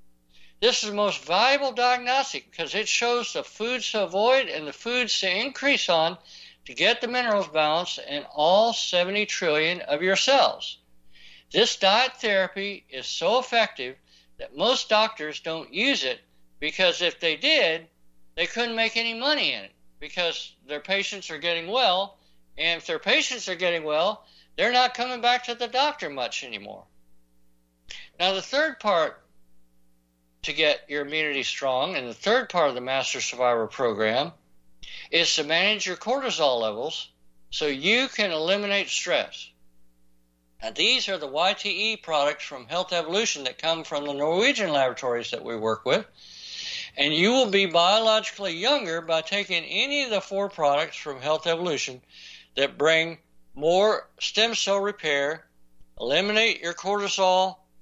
This is the most valuable diagnostic because it shows the foods to avoid and the foods to increase on to get the minerals balanced in all seventy trillion of your cells. This diet therapy is so effective that most doctors don't use it because if they did, they couldn't make any money in it because their patients are getting well, and if their patients are getting well, they're not coming back to the doctor much anymore. Now, the third part to get your immunity strong, and the third part of the Master Survivor program, is to manage your cortisol levels so you can eliminate stress. Now, these are the Y T E products from Health Evolution that come from the Norwegian laboratories that we work with. And you will be biologically younger by taking any of the four products from Health Evolution that bring more stem cell repair, eliminate your cortisol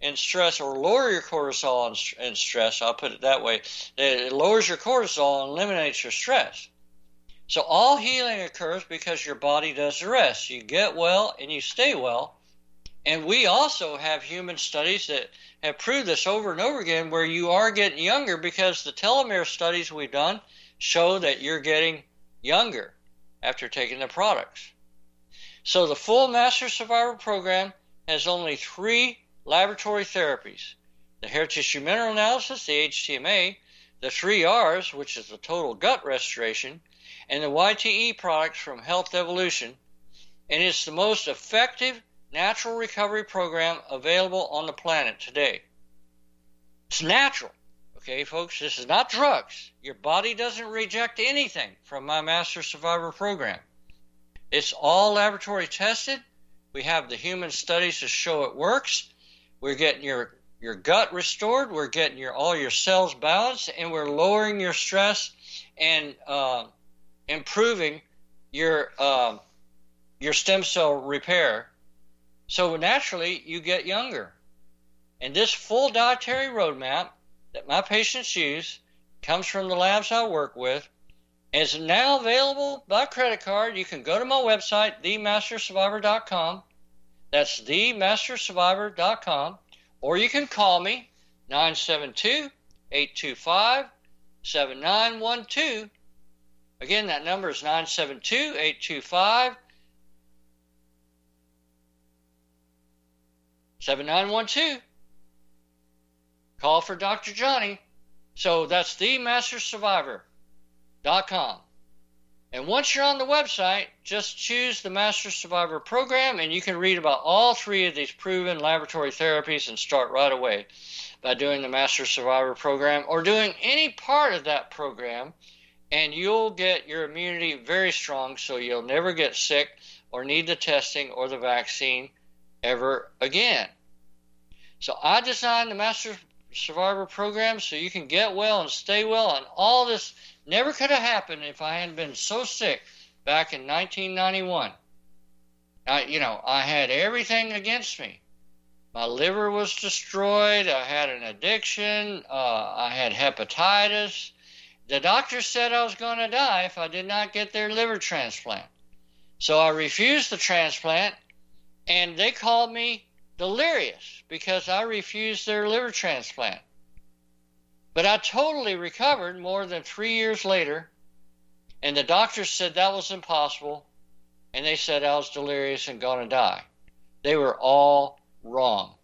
in stress, or lower your cortisol in, in stress. I'll put it that way. It lowers your cortisol and eliminates your stress. So all healing occurs because your body does the rest. You get well and you stay well. And we also have human studies that have proved this over and over again, where you are getting younger, because the telomere studies we've done show that you're getting younger after taking the products. So the full Master Survivor program has only three laboratory therapies: the hair tissue mineral analysis, the H T M A, the three R's, which is the total gut restoration, and the Y T E products from Health Evolution. And it's the most effective natural recovery program available on the planet today. It's natural. Okay, folks, this is not drugs. Your body doesn't reject anything from my Master Survivor program. It's all laboratory tested. We have the human studies to show it works. We're getting your, your gut restored. We're getting your all your cells balanced, and we're lowering your stress and uh, improving your uh, your stem cell repair. So naturally, you get younger. And this full dietary roadmap that my patients use comes from the labs I work with, and is now available by credit card. You can go to my website, the master survivor dot com. That's the master survivor dot com. Or you can call me, nine seven two, eight two five, seven nine one two. Again, that number is nine seven two, eight two five, seven nine one two. Call for Doctor Johnny. So that's the master survivor dot com. And once you're on the website, just choose the Master Survivor program, and you can read about all three of these proven laboratory therapies and start right away by doing the Master Survivor program or doing any part of that program, and you'll get your immunity very strong, so you'll never get sick or need the testing or the vaccine ever again. So I designed the Master Survivor program so you can get well and stay well, and all this never could have happened if I hadn't been so sick back in nineteen ninety-one. I, you know, I had everything against me. My liver was destroyed. I had an addiction. Uh, I had hepatitis. The doctor said I was going to die if I did not get their liver transplant. So I refused the transplant, and they called me delirious because I refused their liver transplant. But I totally recovered more than three years later, and the doctors said that was impossible, and they said I was delirious and going to die. They were all wrong.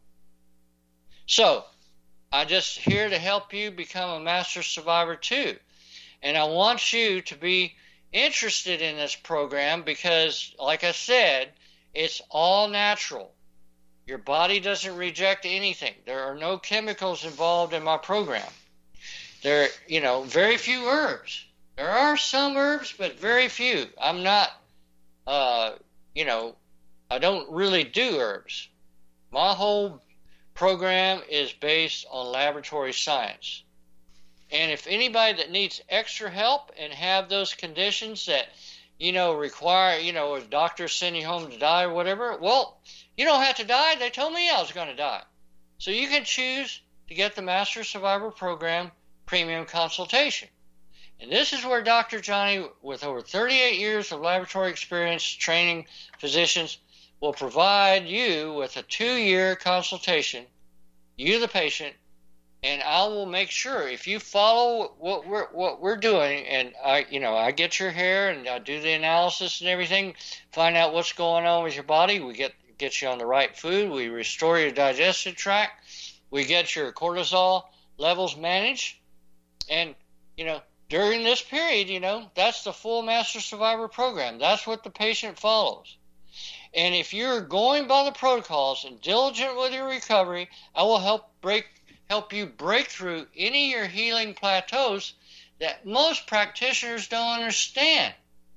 So, I'm just here to help you become a Master Survivor too. And I want you to be interested in this program because, like I said, it's all natural. Your body doesn't reject anything. There are no chemicals involved in my program. There are, you know, very few herbs. There are some herbs, but very few. I'm not, uh, you know, I don't really do herbs. My whole program is based on laboratory science. And if anybody that needs extra help and have those conditions that, you know, require, you know, a doctor send you home to die or whatever, well, you don't have to die. They told me I was going to die. So you can choose to get the Master Survivor program premium consultation. And this is where Doctor Johnny, with over thirty-eight years of laboratory experience training physicians, will provide you with a two-year consultation, you the patient, and I will make sure if you follow what we're what we're doing, and I, you know, I get your hair and I do the analysis and everything, find out what's going on with your body. We get get you on the right food. We restore your digestive tract. We get your cortisol levels managed. And, you know, during this period, you know, that's the full Master Survivor program. That's what the patient follows. And if you're going by the protocols and diligent with your recovery, I will help break help you break through any of your healing plateaus that most practitioners don't understand.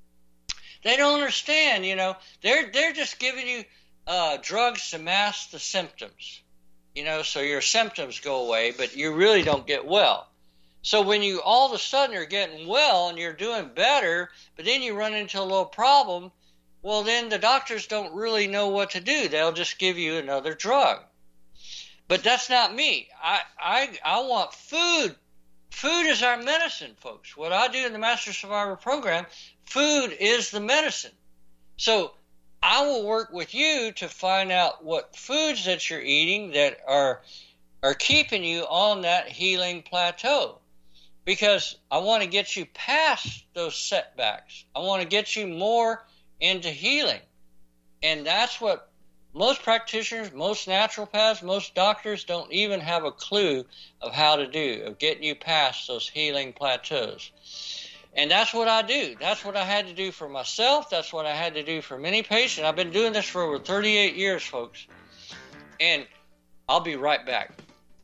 They don't understand, you know. They're they're just giving you uh, drugs to mask the symptoms, you know, so your symptoms go away, but you really don't get well. So when you all of a sudden are getting well and you're doing better, but then you run into a little problem, well, then the doctors don't really know what to do. They'll just give you another drug. But that's not me. I, I, I want food. Food is our medicine, folks. What I do in the Master Survivor program, food is the medicine. So I will work with you to find out what foods that you're eating that are are keeping you on that healing plateau. Because I want to get you past those setbacks. I want to get you more into healing. And that's what most practitioners, most naturopaths, most doctors don't even have a clue of how to do, of getting you past those healing plateaus. And that's what I do. That's what I had to do for myself. That's what I had to do for many patients. I've been doing this for over thirty-eight years, folks. And I'll be right back.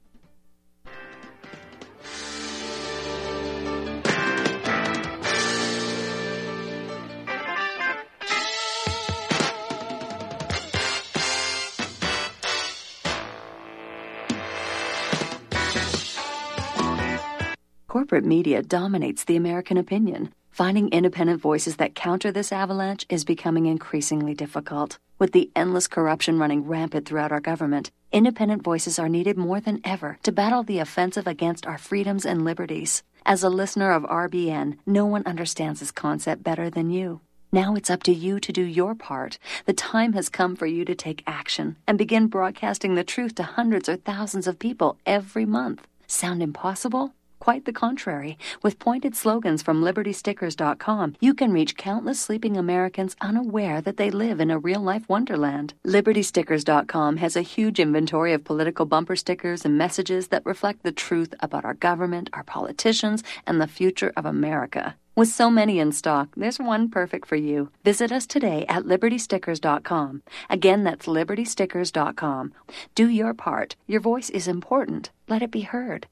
Corporate media dominates the American opinion. Finding independent voices that counter this avalanche is becoming increasingly difficult. With the endless corruption running rampant throughout our government, independent voices are needed more than ever to battle the offensive against our freedoms and liberties. As a listener of R B N, no one understands this concept better than you. Now it's up to you to do your part. The time has come for you to take action and begin broadcasting the truth to hundreds or thousands of people every month. Sound impossible? Quite the contrary. With pointed slogans from Liberty Stickers dot com, you can reach countless sleeping Americans unaware that they live in a real-life wonderland. Liberty Stickers dot com has a huge inventory of political bumper stickers and messages that reflect the truth about our government, our politicians, and the future of America. With so many in stock, there's one perfect for you. Visit us today at Liberty Stickers dot com. Again, that's Liberty Stickers dot com. Do your part. Your voice is important. Let it be heard.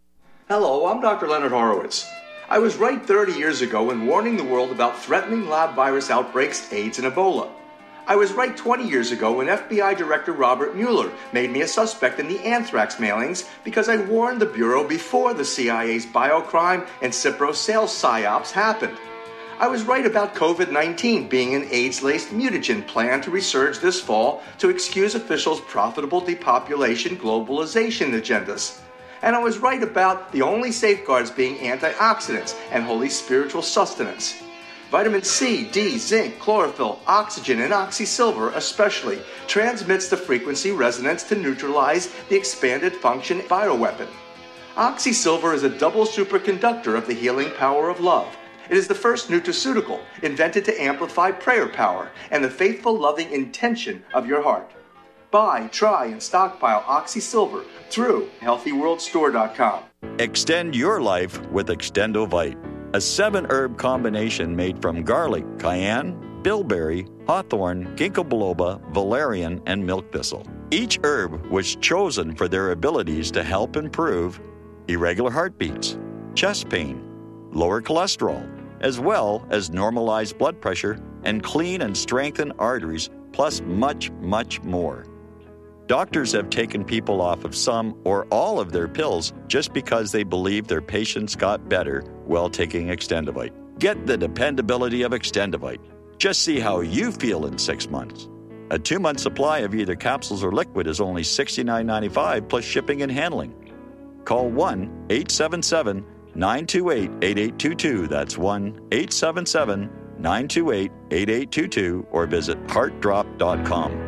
Hello, I'm Doctor Leonard Horowitz. I was right thirty years ago in warning the world about threatening lab virus outbreaks, AIDS, and Ebola. I was right twenty years ago when F B I Director Robert Mueller made me a suspect in the anthrax mailings because I warned the Bureau before the C I A's biocrime and Cipro sales psyops happened. I was right about COVID nineteen being an AIDS-laced mutagen planned to resurge this fall to excuse officials' profitable depopulation globalization agendas. And I was right about the only safeguards being antioxidants and holy spiritual sustenance. Vitamin C, D, zinc, chlorophyll, oxygen, and oxysilver especially transmits the frequency resonance to neutralize the expanded function bioweapon. Oxysilver is a double superconductor of the healing power of love. It is the first nutraceutical invented to amplify prayer power and the faithful loving intention of your heart. Buy, try, and stockpile Oxysilver through healthy world store dot com. Extend your life with Extendovite, a seven-herb combination made from garlic, cayenne, bilberry, hawthorn, ginkgo biloba, valerian, and milk thistle. Each herb was chosen for their abilities to help improve irregular heartbeats, chest pain, lower cholesterol, as well as normalize blood pressure and clean and strengthen arteries, plus much, much more. Doctors have taken people off of some or all of their pills just because they believe their patients got better while taking Extendovite. Get the dependability of Extendovite. Just see how you feel in six months. A two-month supply of either capsules or liquid is only sixty-nine ninety-five plus shipping and handling. Call one eight seven seven, nine two eight, eight eight two two. That's one eight seven seven, nine two eight, eight eight two two or visit heart drop dot com.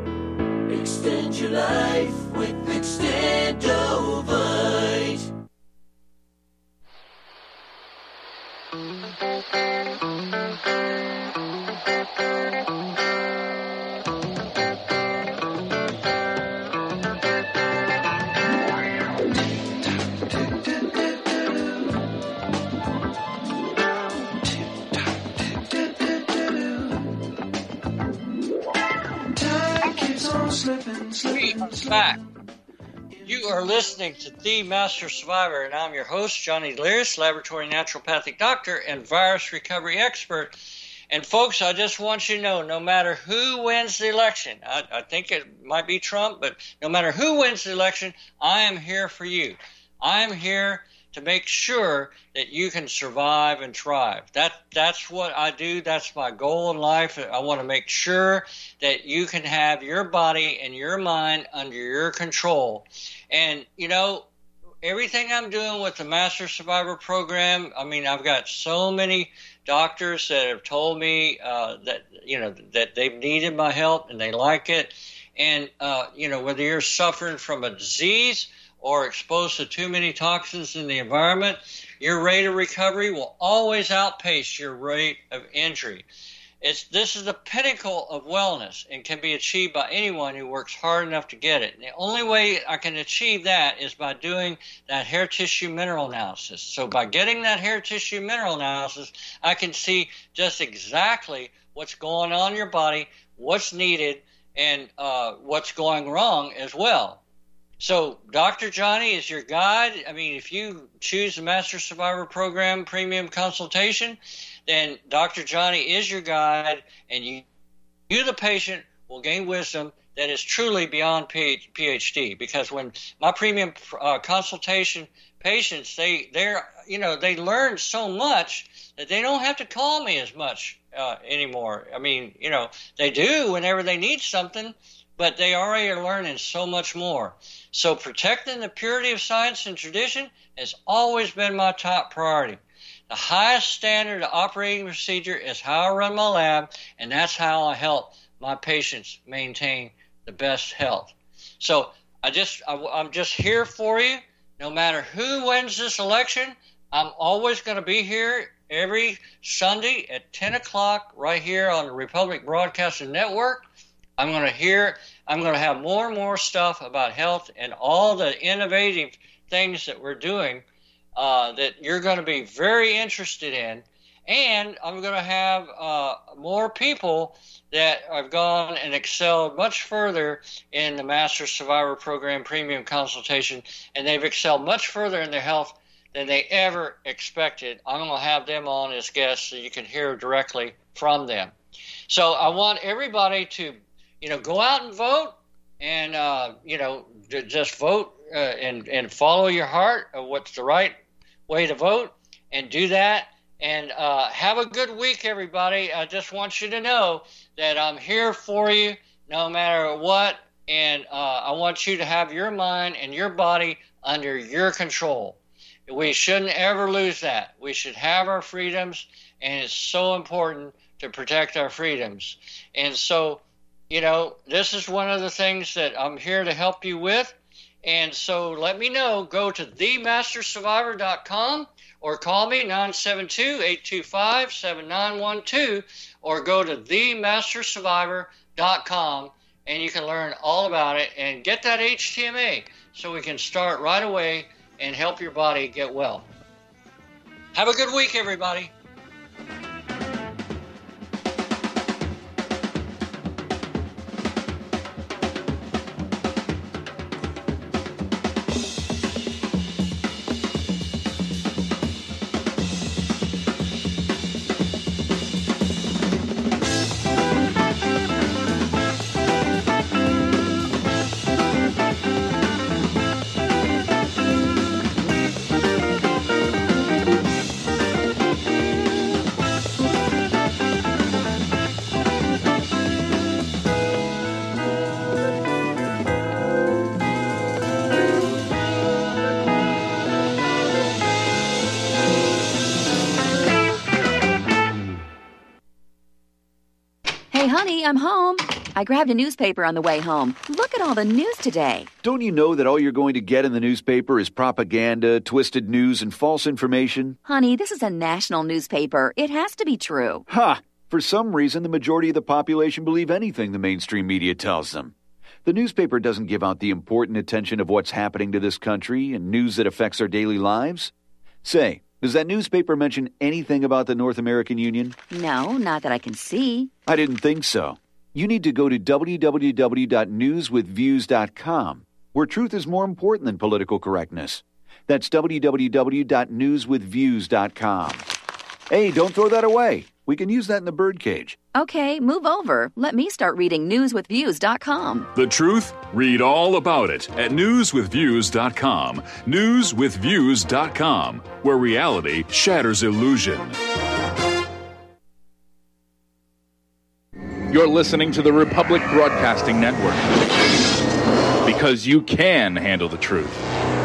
Extend your life with Extendovite. We are back. You are listening to The Master Survivor, and I'm your host, Johnny Delirious, laboratory naturopathic doctor and virus recovery expert. And folks, I just want you to know, no matter who wins the election, I, I think it might be Trump, but no matter who wins the election, I am here for you. I am here to make sure that you can survive and thrive. That that's what I do. That's my goal in life. I want to make sure that you can have your body and your mind under your control. And, you know, everything I'm doing with the Master Survivor program, I mean, I've got so many doctors that have told me uh, that, you know, that they've needed my help and they like it. And, uh, you know, whether you're suffering from a disease or exposed to too many toxins in the environment, your rate of recovery will always outpace your rate of injury. It's, this is the pinnacle of wellness and can be achieved by anyone who works hard enough to get it. And the only way I can achieve that is by doing that hair tissue mineral analysis. So by getting that hair tissue mineral analysis, I can see just exactly what's going on in your body, what's needed, and uh, what's going wrong as well. So Doctor Johnny is your guide. I mean, if you choose the Master Survivor Program Premium Consultation, then Doctor Johnny is your guide, and you, you the patient, will gain wisdom that is truly beyond PhD. Because when my premium uh, consultation patients, they they're you know they learn so much that they don't have to call me as much uh, anymore. I mean, you know, they do whenever they need something, but they already are learning so much more. So protecting the purity of science and tradition has always been my top priority. The highest standard of operating procedure is how I run my lab, and that's how I help my patients maintain the best health. So I just, I, I'm just here for you. No matter who wins this election, I'm always going to be here every Sunday at ten o'clock right here on the Republic Broadcasting Network. I'm going to hear, I'm going to have more and more stuff about health and all the innovative things that we're doing uh, that you're going to be very interested in. And I'm going to have uh, more people that have gone and excelled much further in the Master Survivor Program Premium Consultation, and they've excelled much further in their health than they ever expected. I'm going to have them on as guests so you can hear directly from them. So I want everybody to, you know, go out and vote, and uh, you know, just vote uh, and and follow your heart of what's the right way to vote, and do that. And uh, have a good week, everybody. I just want you to know that I'm here for you no matter what, and uh, I want you to have your mind and your body under your control. We shouldn't ever lose that. We should have our freedoms, and it's so important to protect our freedoms. And so, you know, this is one of the things that I'm here to help you with. And so let me know. Go to the master survivor dot com or call me nine seven two, eight two five, seven nine one two, or go to the master survivor dot com and you can learn all about it and get that H T M A so we can start right away and help your body get well. Have a good week, everybody. I'm home. I grabbed a newspaper on the way home. Look at all the news today. Don't you know that all you're going to get in the newspaper is propaganda, twisted news, and false information? Honey, this is a national newspaper. It has to be true. Ha! For some reason, the majority of the population believe anything the mainstream media tells them. The newspaper doesn't give out the important attention of what's happening to this country and news that affects our daily lives. Say, does that newspaper mention anything about the North American Union? No, not that I can see. I didn't think so. You need to go to w w w dot news with views dot com, where truth is more important than political correctness. That's w w w dot news with views dot com. Hey, don't throw that away. We can use that in the birdcage. Okay, move over. Let me start reading news with views dot com. The truth? Read all about it at news with views dot com. news with views dot com, where reality shatters illusion. You're listening to the Republic Broadcasting Network, because you can handle the truth.